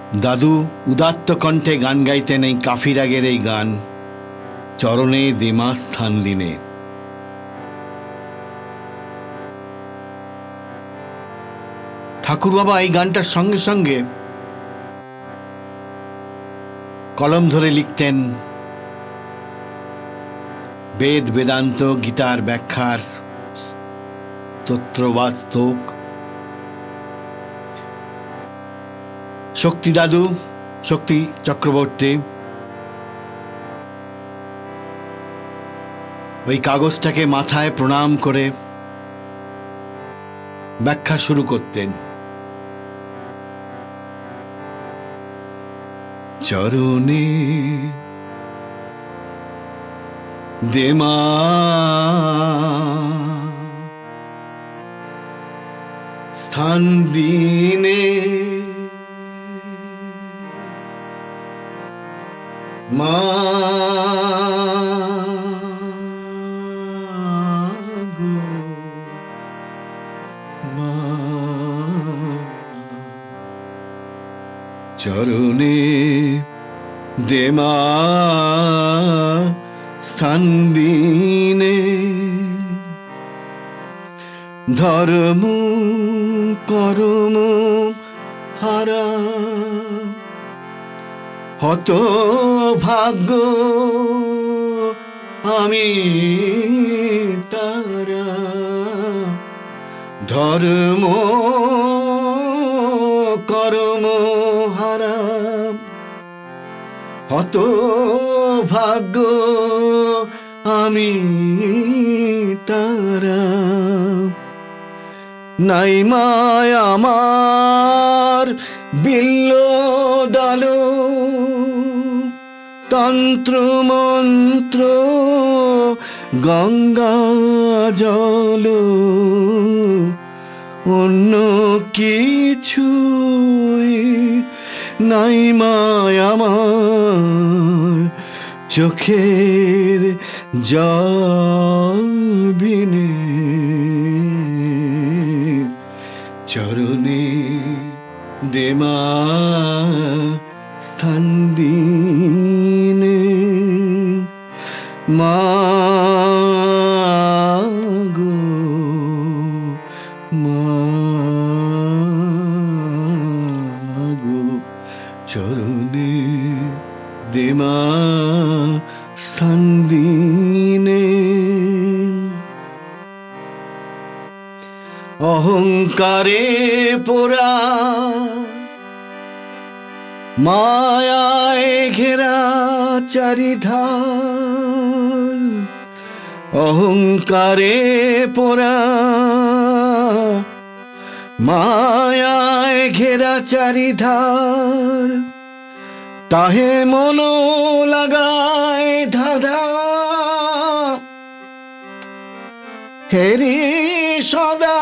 দাদু উদাত্ত কণ্ঠে গান গাইতেন এই কাফি রাগের এই গান, চরণে দেমা স্থান দিনে। ঠাকুর বাবা এই গানটার সঙ্গে সঙ্গে কলম ধরে লিখতেন বেদ বেদান্ত গীতার ব্যাখ্যার স্তোত্র বা স্তোক। শক্তি দাদু, শক্তি চক্রবর্তী ওই কাগজটাকে মাথায় প্রণাম করে ব্যাখ্যা শুরু করতেন। চরণে দেমা স্থান দিনে, মা গো মা, চরণে দেমা স্থান দিনে, ধর্ম করম হারা হত ভাগ্য আমি তারা, ধর্ম করম হারা হত ভাগ্য আমি তারা, নাই মায় আমার বিল্ল দাল, তন্ত্র মন্ত্র গঙ্গা জল, অন্য কিছুই নাই মায় আমার চোখের জল বিনে, চরণে দেমা স্থান দিনে, মা গো মা গো, চরণে দেমা স্থান দিনে। অহংকারে পোড়া মায়ায় ঘেরা চারিধার, অহংকারে পোড়া মায়ায় ঘেরা চারিধার, তাহে মন লাগায় ধাঁধা হেরি সদা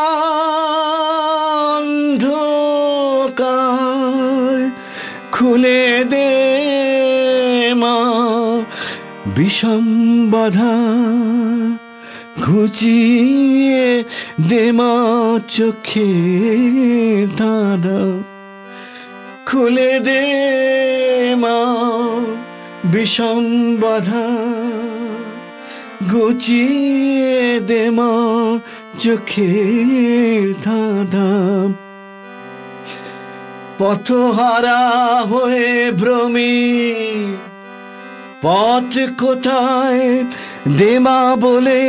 অন্ধকার, খুলে দে মা বিষম বাধা, ঘুচিয়ে দে মা চোখের ধাঁধা, খুলে দে মা বিষম বাধা, ঘুচিয়ে দে মা চোখের ধাঁধা, পথহারা হয়ে ভ্রমি পথ কোথায় দেমা বলে,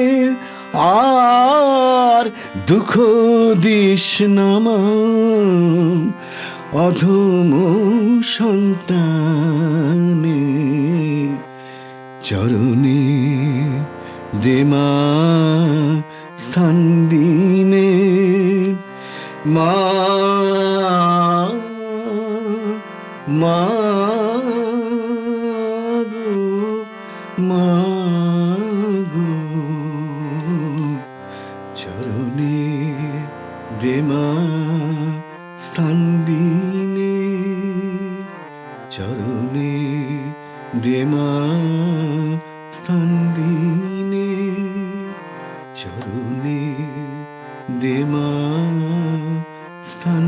আর দুঃখ দিস না মা অধম সন্তানে, চরণে দেমা স্থান দিনে, মা মা গো মা গো, চরণে দেমা স্থান দিনে, চরণে দেমা স্থান দিনে, চরণে দেমা স্থান